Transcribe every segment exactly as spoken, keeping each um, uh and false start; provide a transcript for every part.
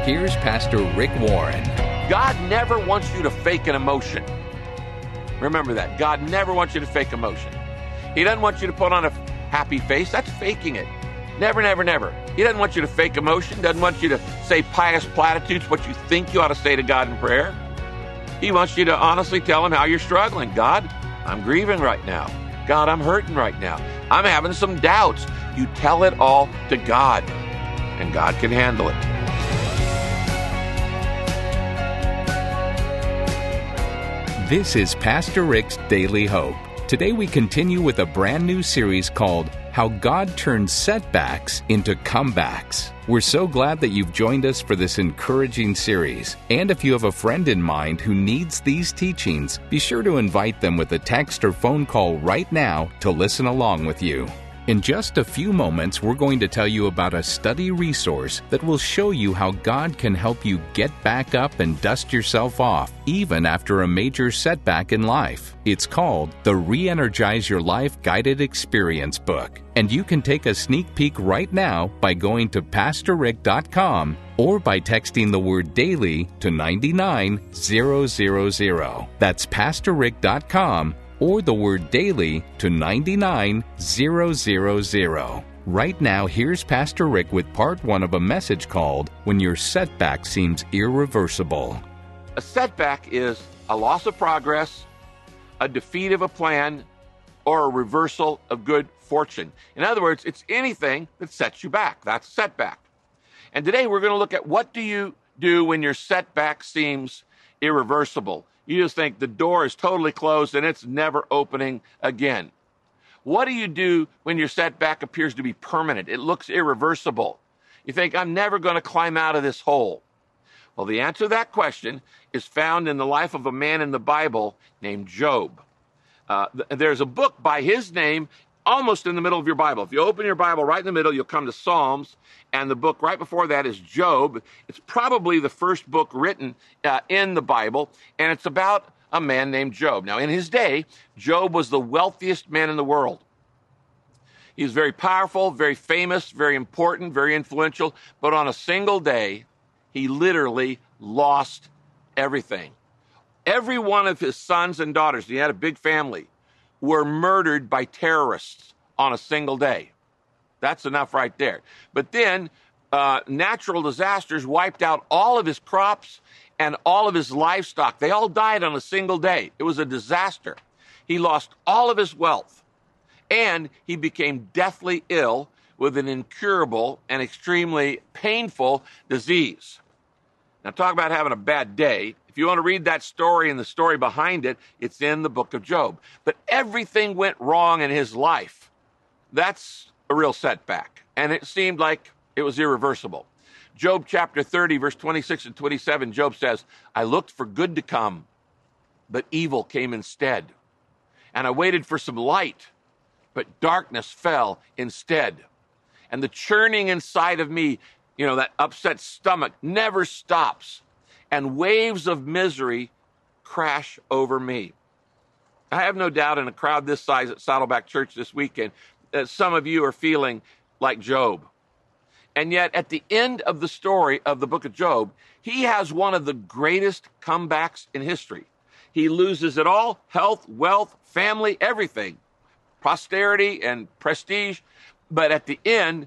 here's Pastor Rick Warren. God never wants you to fake an emotion. Remember that. God never wants you to fake emotion. He doesn't want you to put on a happy face. That's faking it. Never, never, never. He doesn't want you to fake emotion. Doesn't want you to say pious platitudes, what you think you ought to say to God in prayer. He wants you to honestly tell him how you're struggling. God, I'm grieving right now. God, I'm hurting right now. I'm having some doubts. You tell it all to God, and God can handle it. This is Pastor Rick's Daily Hope. Today we continue with a brand new series called How God Turns Setbacks into Comebacks. We're so glad that you've joined us for this encouraging series. And if you have a friend in mind who needs these teachings, be sure to invite them with a text or phone call right now to listen along with you. In just a few moments, we're going to tell you about a study resource that will show you how God can help you get back up and dust yourself off, even after a major setback in life. It's called the Re-Energize Your Life Guided Experience book, and you can take a sneak peek right now by going to pastor rick dot com or by texting the word DAILY to nine nine zero zero zero. That's pastor rick dot com or the word DAILY to nine nine zero zero zero. Right now, here's Pastor Rick with part one of a message called When Your Setback Seems Irreversible. A setback is a loss of progress, a defeat of a plan, or a reversal of good fortune. In other words, it's anything that sets you back. That's a setback. And today we're going to look at what do you do when your setback seems irreversible. You just think the door is totally closed and it's never opening again. What do you do when your setback appears to be permanent? It looks irreversible. You think, I'm never going to climb out of this hole. Well, the answer to that question is found in the life of a man in the Bible named Job. Uh, th- there's a book by his name almost in the middle of your Bible. If you open your Bible right in the middle, you'll come to Psalms, and the book right before that is Job. It's probably the first book written uh, in the Bible, and it's about a man named Job. Now, in his day, Job was the wealthiest man in the world. He was very powerful, very famous, very important, very influential, but on a single day, he literally lost everything. Every one of his sons and daughters, he had a big family, were murdered by terrorists on a single day. That's enough right there. But then uh, natural disasters wiped out all of his crops and all of his livestock. They all died on a single day. It was a disaster. He lost all of his wealth, and he became deathly ill with an incurable and extremely painful disease. Now, talk about having a bad day. If you want to read that story and the story behind it, it's in the book of Job. But everything went wrong in his life. That's a real setback. And it seemed like it was irreversible. Job chapter thirty, verse twenty-six and twenty-seven, Job says, I looked for good to come, but evil came instead. And I waited for some light, but darkness fell instead. And the churning inside of me, you know, that upset stomach never stops. And waves of misery crash over me. I have no doubt in a crowd this size at Saddleback Church this weekend that some of you are feeling like Job. And yet, at the end of the story of the book of Job, he has one of the greatest comebacks in history. He loses it all, health, wealth, family, everything, posterity and prestige. But at the end,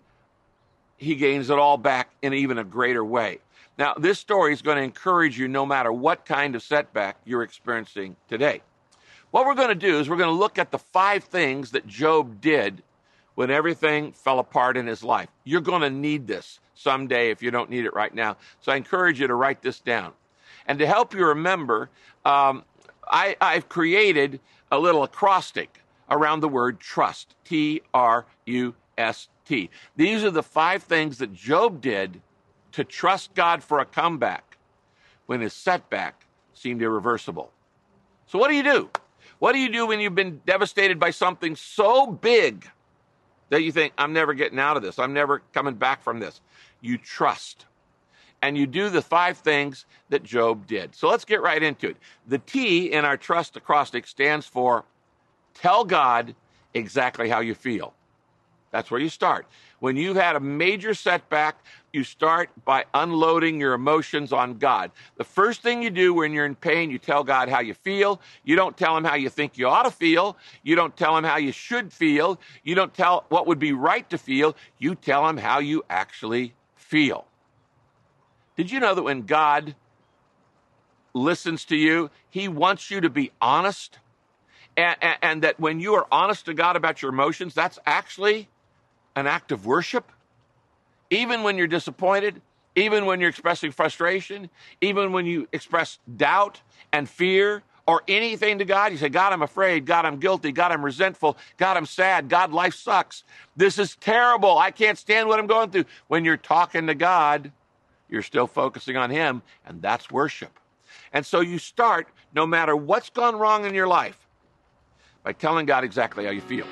he gains it all back in even a greater way. Now, this story is going to encourage you no matter what kind of setback you're experiencing today. What we're going to do is we're going to look at the five things that Job did when everything fell apart in his life. You're going to need this someday if you don't need it right now. So I encourage you to write this down. And to help you remember, um, I, I've created a little acrostic around the word trust, T R U S T. These are the five things that Job did to trust God for a comeback when his setback seemed irreversible. So what do you do? What do you do when you've been devastated by something so big that you think, I'm never getting out of this. I'm never coming back from this. You trust. And you do the five things that Job did. So let's get right into it. The T in our trust acrostic stands for tell God exactly how you feel. That's where you start. When you've had a major setback, you start by unloading your emotions on God. The first thing you do when you're in pain, you tell God how you feel. You don't tell him how you think you ought to feel. You don't tell him how you should feel. You don't tell what would be right to feel. You tell him how you actually feel. Did you know that when God listens to you, he wants you to be honest? And, and, and that when you are honest to God about your emotions, that's actually an act of worship. Even when you're disappointed, even when you're expressing frustration, even when you express doubt and fear or anything to God, you say, God, I'm afraid. God, I'm guilty. God, I'm resentful. God, I'm sad. God, life sucks. This is terrible. I can't stand what I'm going through. When you're talking to God, you're still focusing on him, and that's worship. And so you start, no matter what's gone wrong in your life, by telling God exactly how you feel.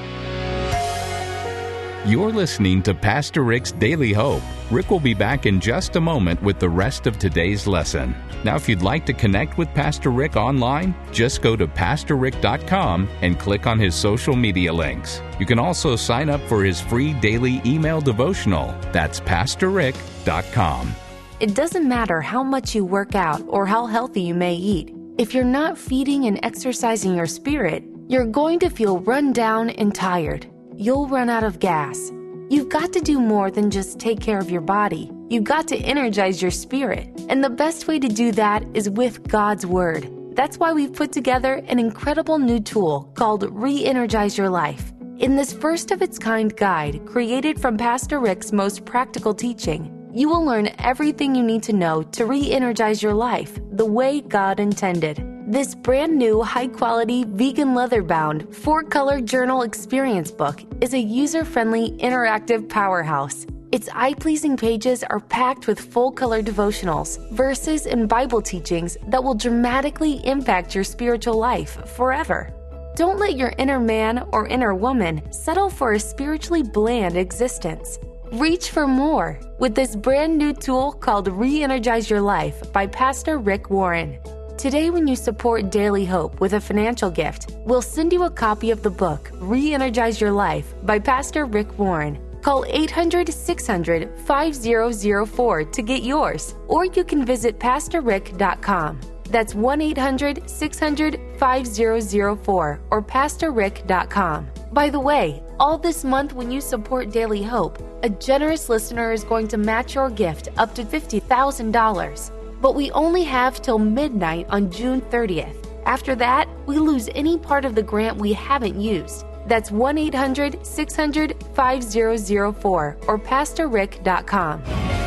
You're listening to Pastor Rick's Daily Hope. Rick will be back in just a moment with the rest of today's lesson. Now, if you'd like to connect with Pastor Rick online, just go to pastor rick dot com and click on his social media links. You can also sign up for his free daily email devotional. That's pastor rick dot com. It doesn't matter how much you work out or how healthy you may eat. If you're not feeding and exercising your spirit, you're going to feel run down and tired. You'll run out of gas. You've got to do more than just take care of your body. You've got to energize your spirit. And the best way to do that is with God's Word. That's why we've put together an incredible new tool called Re-Energize Your Life. In this first-of-its-kind guide, created from Pastor Rick's most practical teaching, you will learn everything you need to know to re-energize your life the way God intended. This brand new, high-quality, vegan leather-bound, four-color journal experience book is a user-friendly, interactive powerhouse. Its eye-pleasing pages are packed with full-color devotionals, verses, and Bible teachings that will dramatically impact your spiritual life forever. Don't let your inner man or inner woman settle for a spiritually bland existence. Reach for more with this brand new tool called Re-Energize Your Life by Pastor Rick Warren. Today, when you support Daily Hope with a financial gift, we'll send you a copy of the book, Re-Energize Your Life by Pastor Rick Warren. Call eight hundred, six hundred, five zero zero four to get yours, or you can visit pastor rick dot com. That's one eight hundred, six hundred, five zero zero four or pastor rick dot com. By the way, all this month when you support Daily Hope, a generous listener is going to match your gift up to fifty thousand dollars. But we only have till midnight on June thirtieth. After that, we lose any part of the grant we haven't used. That's one eight hundred, six hundred, five zero zero four or pastor rick dot com.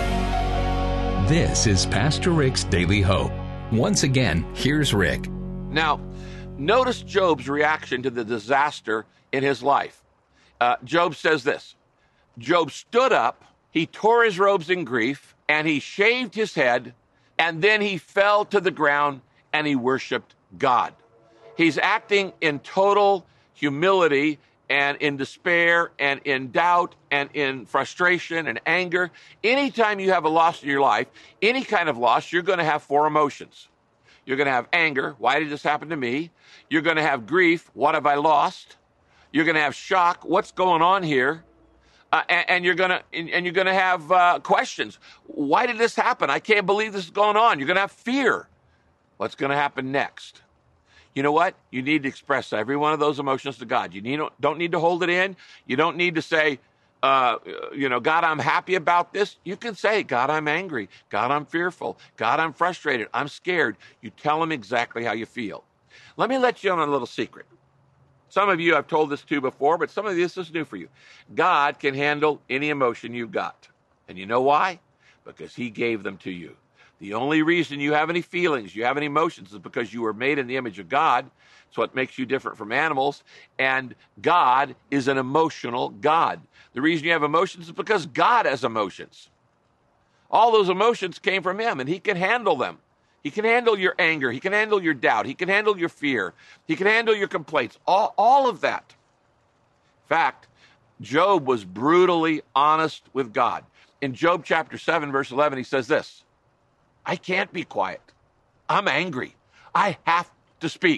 This is Pastor Rick's Daily Hope. Once again, here's Rick. Now, notice Job's reaction to the disaster in his life. Uh, Job says this, Job stood up, he tore his robes in grief, and he shaved his head, and then he fell to the ground and he worshiped God. He's acting in total humility and in despair and in doubt and in frustration and anger. Anytime you have a loss in your life, any kind of loss, you're going to have four emotions. You're going to have anger. Why did this happen to me? You're going to have grief. What have I lost? You're going to have shock. What's going on here? Uh, and, and you're gonna and, and you're gonna have uh, questions. Why did this happen? I can't believe this is going on. You're gonna have fear. What's gonna happen next? You know what? You need to express every one of those emotions to God. You need, don't need to hold it in. You don't need to say, uh, you know, God, I'm happy about this. You can say, God, I'm angry. God, I'm fearful. God, I'm frustrated. I'm scared. You tell him exactly how you feel. Let me let you in on a little secret. Some of you I've told this to before, but some of this is new for you. God can handle any emotion you've got. And you know why? Because he gave them to you. The only reason you have any feelings, you have any emotions, is because you were made in the image of God. It's what makes you different from animals. And God is an emotional God. The reason you have emotions is because God has emotions. All those emotions came from him, and he can handle them. He can handle your anger. He can handle your doubt. He can handle your fear. He can handle your complaints. All, all of that. In fact, Job was brutally honest with God. In Job chapter seven, verse eleven, he says this, I can't be quiet. I'm angry. I have to speak.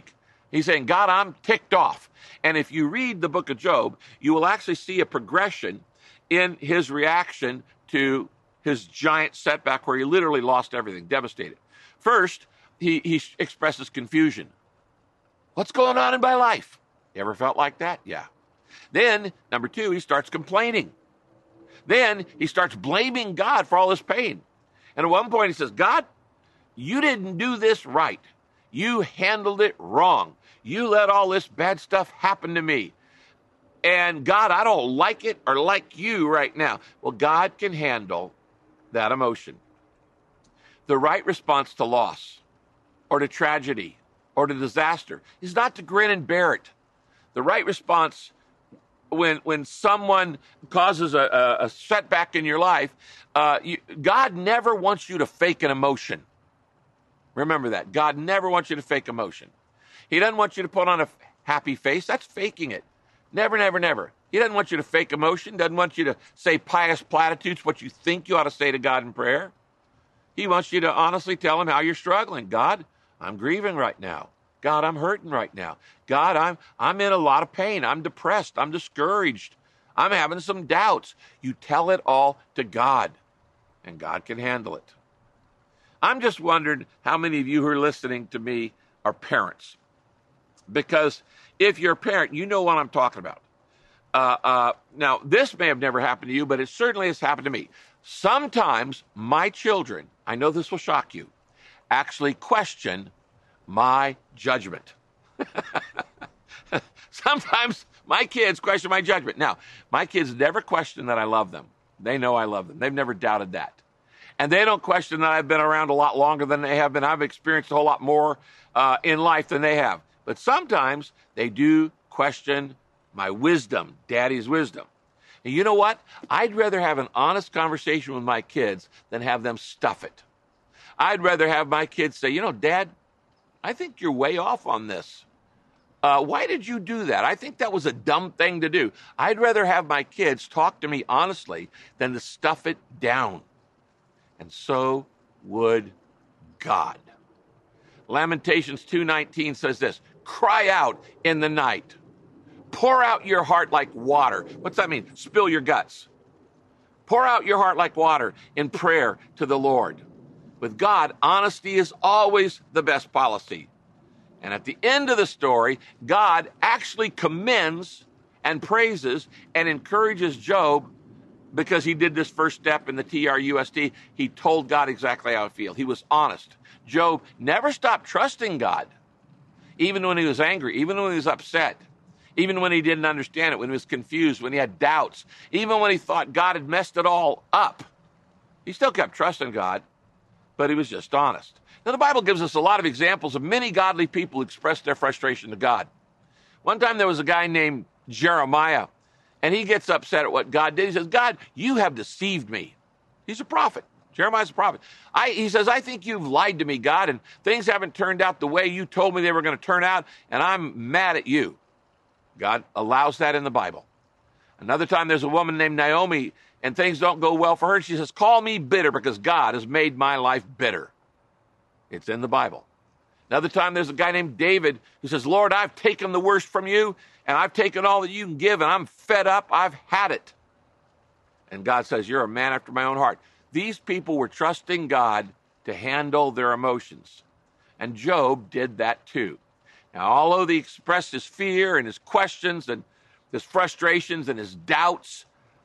He's saying, God, I'm ticked off. And if you read the book of Job, you will actually see a progression in his reaction to his giant setback where he literally lost everything, devastated. First, he, he expresses confusion. What's going on in my life? You ever felt like that? Yeah. Then, number two, he starts complaining. Then he starts blaming God for all his pain. And at one point he says, God, you didn't do this right. You handled it wrong. You let all this bad stuff happen to me. And God, I don't like it or like you right now. Well, God can handle that emotion. The right response to loss or to tragedy or to disaster is not to grin and bear it. The right response when when someone causes a, a, a setback in your life, uh, you, God never wants you to fake an emotion. Remember that. God never wants you to fake emotion. He doesn't want you to put on a happy face. That's faking it. Never, never, never. He doesn't want you to fake emotion, doesn't want you to say pious platitudes, what you think you ought to say to God in prayer. He wants you to honestly tell him how you're struggling. God, I'm grieving right now. God, I'm hurting right now. God, I'm I'm in a lot of pain. I'm depressed. I'm discouraged. I'm having some doubts. You tell it all to God, and God can handle it. I'm just wondering how many of you who are listening to me are parents. Because if you're a parent, you know what I'm talking about. Uh, uh, now, this may have never happened to you, but it certainly has happened to me. Sometimes my children, I know this will shock you, actually question my judgment. Sometimes my kids question my judgment. Now, my kids never question that I love them. They know I love them. They've never doubted that. And they don't question that I've been around a lot longer than they have been. I've experienced a whole lot more uh, in life than they have. But sometimes they do question my wisdom, Daddy's wisdom. And you know what? I'd rather have an honest conversation with my kids than have them stuff it. I'd rather have my kids say, you know, Dad, I think you're way off on this. Uh, why did you do that? I think that was a dumb thing to do. I'd rather have my kids talk to me honestly than to stuff it down. And so would God. Lamentations two nineteen says this, cry out in the night. Pour out your heart like water. What's that mean? Spill your guts. Pour out your heart like water in prayer to the Lord. With God, honesty is always the best policy. And at the end of the story, God actually commends and praises and encourages Job because he did this first step in the T R U S T. He told God exactly how he feels. He was honest. Job never stopped trusting God, even when he was angry, even when he was upset, even when he didn't understand it, when he was confused, when he had doubts, even when he thought God had messed it all up. He still kept trusting God, but he was just honest. Now, the Bible gives us a lot of examples of many godly people who expressed their frustration to God. One time there was a guy named Jeremiah, and he gets upset at what God did. He says, God, you have deceived me. He's a prophet. Jeremiah's a prophet. I, he says, I think you've lied to me, God, and things haven't turned out the way you told me they were going to turn out, and I'm mad at you. God allows that in the Bible. Another time there's a woman named Naomi, and things don't go well for her. She says, call me bitter because God has made my life bitter. It's in the Bible. Another time there's a guy named David who says, Lord, I've taken the worst from you, and I've taken all that you can give, and I'm fed up. I've had it. And God says, you're a man after my own heart. These people were trusting God to handle their emotions. And Job did that too. Now, although he expressed his fear and his questions and his frustrations and his doubts,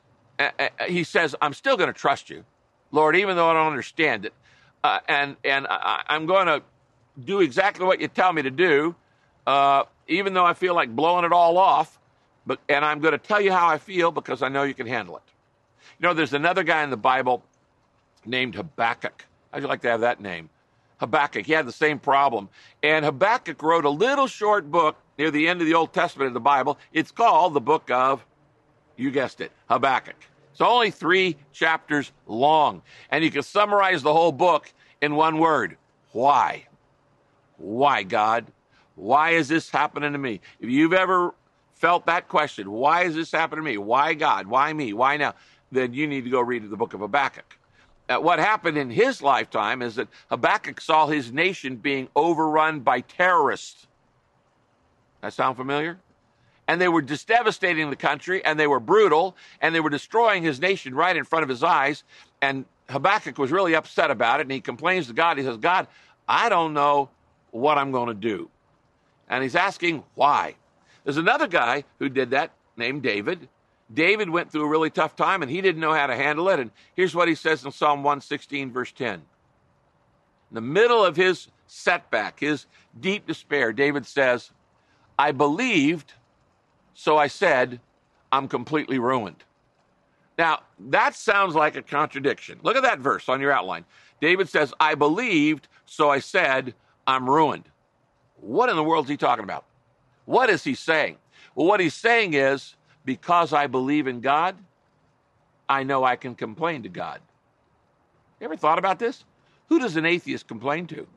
he says, I'm still going to trust you, Lord, even though I don't understand it. Uh, and and I, I'm going to do exactly what you tell me to do, uh, even though I feel like blowing it all off. But and I'm going to tell you how I feel because I know you can handle it. You know, there's another guy in the Bible named Habakkuk. How'd you like to have that name? Habakkuk. He had the same problem. And Habakkuk wrote a little short book near the end of the Old Testament of the Bible. It's called the book of, you guessed it, Habakkuk. It's only three chapters long. And you can summarize the whole book in one word. Why? Why, God? Why is this happening to me? If you've ever felt that question, why is this happening to me? Why God? Why me? Why now? Then you need to go read the book of Habakkuk. Uh, what happened in his lifetime is that Habakkuk saw his nation being overrun by terrorists. That sound familiar? And they were just devastating the country, and they were brutal, and they were destroying his nation right in front of his eyes. And Habakkuk was really upset about it, and he complains to God. He says, God, I don't know what I'm going to do. And he's asking why. There's another guy who did that named David. David went through a really tough time, and he didn't know how to handle it. And here's what he says in Psalm one sixteen, verse ten. In the middle of his setback, his deep despair, David says, I believed, so I said, I'm completely ruined. Now, that sounds like a contradiction. Look at that verse on your outline. David says, I believed, so I said, I'm ruined. What in the world is he talking about? What is he saying? Well, what he's saying is, because I believe in God, I know I can complain to God. You ever thought about this? Who does an atheist complain to?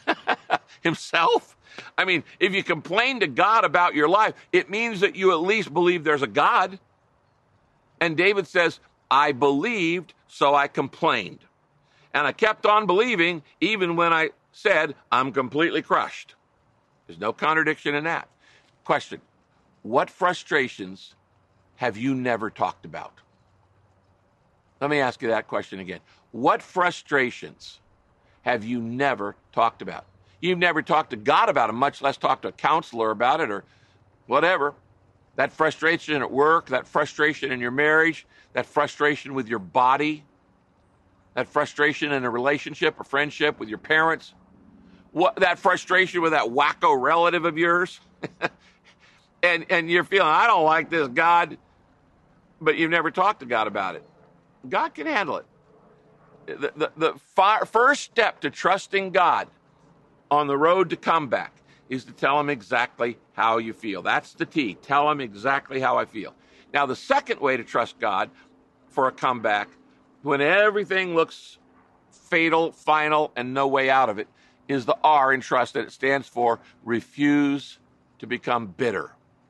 Himself? I mean, if you complain to God about your life, it means that you at least believe there's a God. And David says, I believed, so I complained. And I kept on believing, even when I said, I'm completely crushed. There's no contradiction in that. Question, what frustrations have you never talked about? Let me ask you that question again. What frustrations have you never talked about? You've never talked to God about them, much less talked to a counselor about it or whatever. That frustration at work, that frustration in your marriage, that frustration with your body, that frustration in a relationship or friendship with your parents, what, that frustration with that wacko relative of yours. and, and you're feeling, I don't like this, God, but you've never talked to God about it. God can handle it. The, the, the far, first step to trusting God on the road to comeback is to tell him exactly how you feel. That's the T. Tell him exactly how I feel. Now, the second way to trust God for a comeback, when everything looks fatal, final, and no way out of it, is the R in trust, and it stands for refuse to become bitter.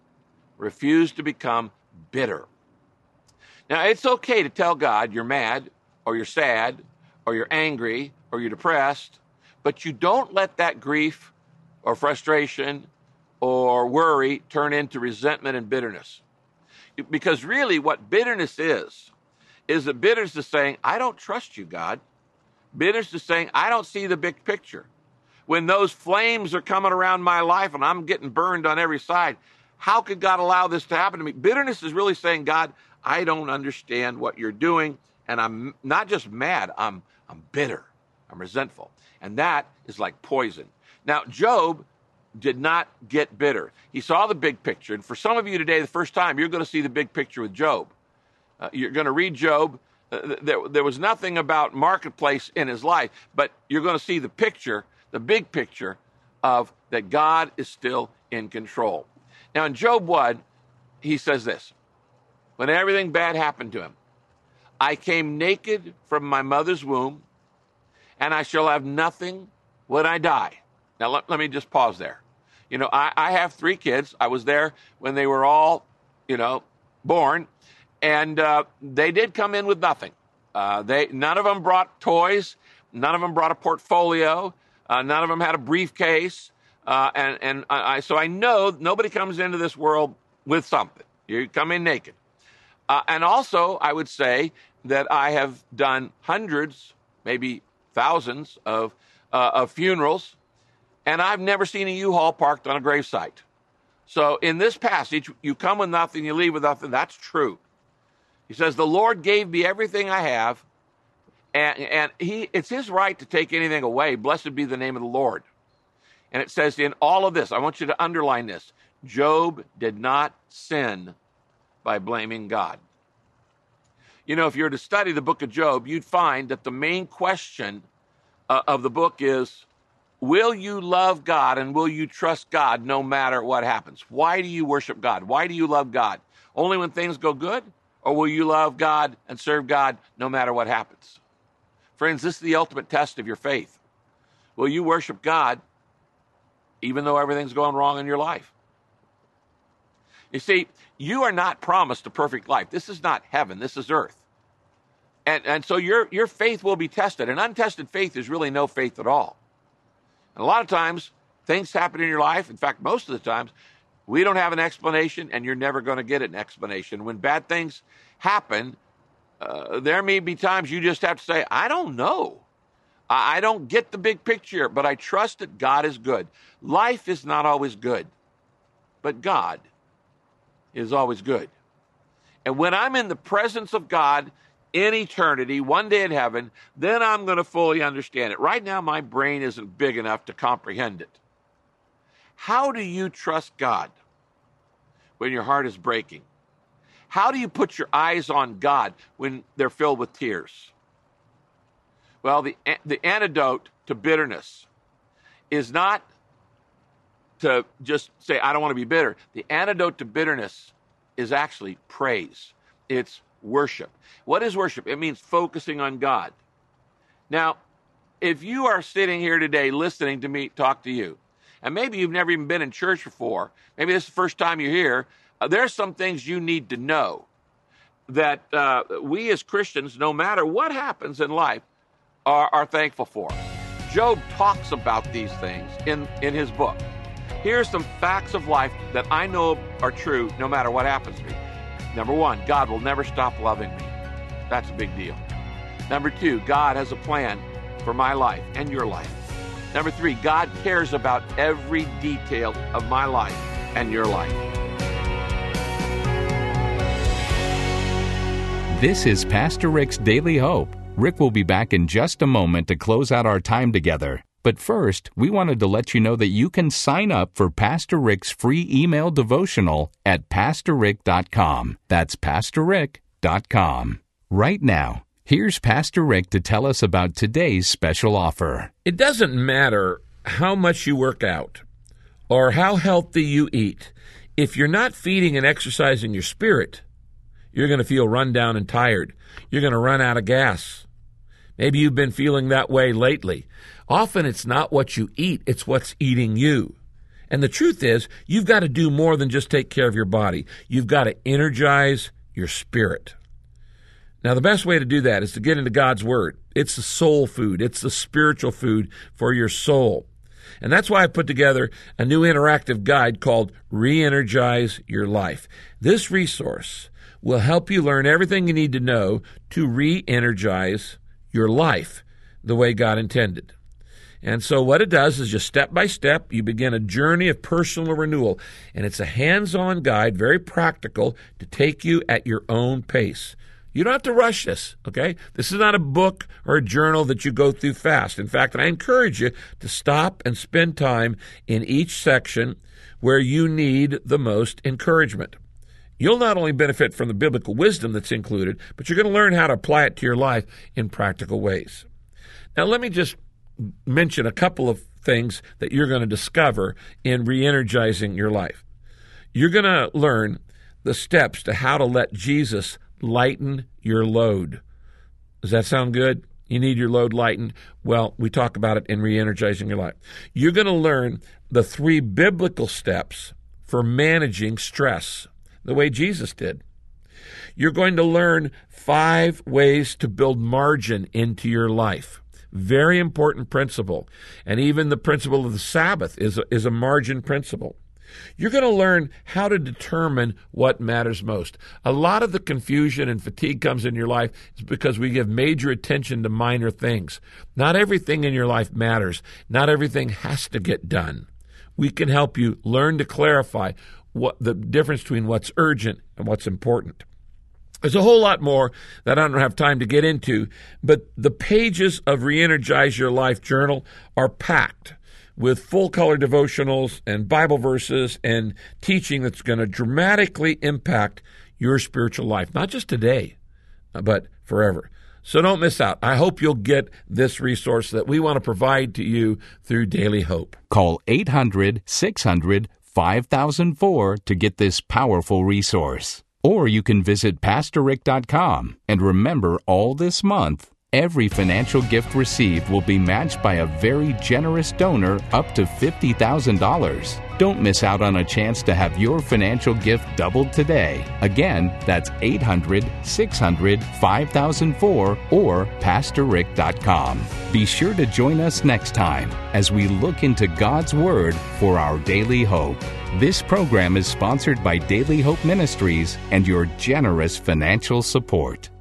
Refuse to become bitter. Now, it's okay to tell God you're mad, or you're sad, or you're angry, or you're depressed, but you don't let that grief or frustration or worry turn into resentment and bitterness. Because really what bitterness is, is that bitterness is saying, I don't trust you, God. Bitterness is saying, I don't see the big picture. When those flames are coming around my life and I'm getting burned on every side, how could God allow this to happen to me? Bitterness is really saying, God, I don't understand what you're doing, and I'm not just mad, I'm, I'm bitter, I'm resentful. And that is like poison. Now, Job did not get bitter. He saw the big picture. And for some of you today, the first time, you're going to see the big picture with Job. Uh, you're going to read Job. Uh, there, there was nothing about marketplace in his life, but you're going to see the picture, the big picture of that God is still in control. Now, in Job one, he says this, when everything bad happened to him, I came naked from my mother's womb, and I shall have nothing when I die. Now, let, let me just pause there. You know, I, I have three kids. I was there when they were all, you know, born, and uh, they did come in with nothing. Uh, they none of them brought toys. None of them brought a portfolio. Uh, none of them had a briefcase. Uh, and and I, so I know nobody comes into this world with something. You come in naked. Uh, and also, I would say that I have done hundreds, maybe thousands of uh, of funerals, and I've never seen a U-Haul parked on a gravesite. So in this passage, you come with nothing, you leave with nothing. That's true. He says, the Lord gave me everything I have, and, and he it's his right to take anything away. Blessed be the name of the Lord. And it says in all of this, I want you to underline this, Job did not sin by blaming God. You know, if you were to study the book of Job, you'd find that the main question uh, of the book is, will you love God and will you trust God no matter what happens? Why do you worship God? Why do you love God? Only when things go good? Or will you love God and serve God no matter what happens? Friends, this is the ultimate test of your faith. Will you worship God even though everything's going wrong in your life? You see, you are not promised a perfect life. This is not heaven. This is earth. And, and so your, your faith will be tested. And untested faith is really no faith at all. And a lot of times, things happen in your life. In fact, most of the times, We don't have an explanation, and you're never going to get an explanation. When bad things happen, uh, there may be times you just have to say, I don't know. I, I don't get the big picture, but I trust that God is good. Life is not always good, but God is always good. And when I'm in the presence of God in eternity, one day in heaven, then I'm going to fully understand it. Right now, my brain isn't big enough to comprehend it. How do you trust God when your heart is breaking? How do you put your eyes on God when they're filled with tears? Well, the, the antidote to bitterness is not to just say, I don't want to be bitter. The antidote to bitterness is actually praise. It's worship. What is worship? It means focusing on God. Now, if you are sitting here today listening to me talk to you, and maybe you've never even been in church before, maybe this is the first time you're here, uh, there's some things you need to know that uh, we as Christians, no matter what happens in life, are, are thankful for. Job talks about these things in, in his book. Here's some facts of life that I know are true no matter what happens to me. Number one, God will never stop loving me. That's a big deal. Number two, God has a plan for my life and your life. Number three, God cares about every detail of my life and your life. This is Pastor Rick's Daily Hope. Rick will be back in just a moment to close out our time together. But first, we wanted to let you know that you can sign up for Pastor Rick's free email devotional at pastor rick dot com. That's pastor rick dot com. Right now, here's Pastor Rick to tell us about today's special offer. It doesn't matter how much you work out or how healthy you eat. If you're not feeding and exercising your spirit, you're going to feel run down and tired. You're going to run out of gas. Maybe you've been feeling that way lately. Often it's not what you eat, it's what's eating you. And the truth is, you've got to do more than just take care of your body. You've got to energize your spirit. Now, the best way to do that is to get into God's Word. It's the soul food. It's the spiritual food for your soul. And that's why I put together a new interactive guide called Re-Energize Your Life. This resource will help you learn everything you need to know to re-energize your life the way God intended. And so what it does is just step by step, you begin a journey of personal renewal. And it's a hands-on guide, very practical, to take you at your own pace. You don't have to rush this, okay? This is not a book or a journal that you go through fast. In fact, I encourage you to stop and spend time in each section where you need the most encouragement. You'll not only benefit from the biblical wisdom that's included, but you're going to learn how to apply it to your life in practical ways. Now, let me just mention a couple of things that you're going to discover in re-energizing your life. You're going to learn the steps to how to let Jesus lighten your load. Does that sound good? You need your load lightened? Well, we talk about it in re-energizing your life. You're going to learn the three biblical steps for managing stress, the way Jesus did. You're going to learn five ways to build margin into your life. Very important principle. And even the principle of the Sabbath is a, is a margin principle. You're going to learn how to determine what matters most. A lot of the confusion and fatigue comes in your life is because we give major attention to minor things. Not everything in your life matters. Not everything has to get done. We can help you learn to clarify what the difference between what's urgent and what's important. There's a whole lot more that I don't have time to get into, but the pages of Re-Energize Your Life journal are packed with full-color devotionals and Bible verses and teaching that's going to dramatically impact your spiritual life, not just today, but forever. So don't miss out. I hope you'll get this resource that we want to provide to you through Daily Hope. Call eight hundred, six hundred, five thousand four to get this powerful resource. Or you can visit pastor rick dot com. And remember, all this month, every financial gift received will be matched by a very generous donor up to fifty thousand dollars. Don't miss out on a chance to have your financial gift doubled today. Again, that's eight hundred, six hundred, five thousand four or pastor rick dot com. Be sure to join us next time as we look into God's Word for our daily hope. This program is sponsored by Daily Hope Ministries and your generous financial support.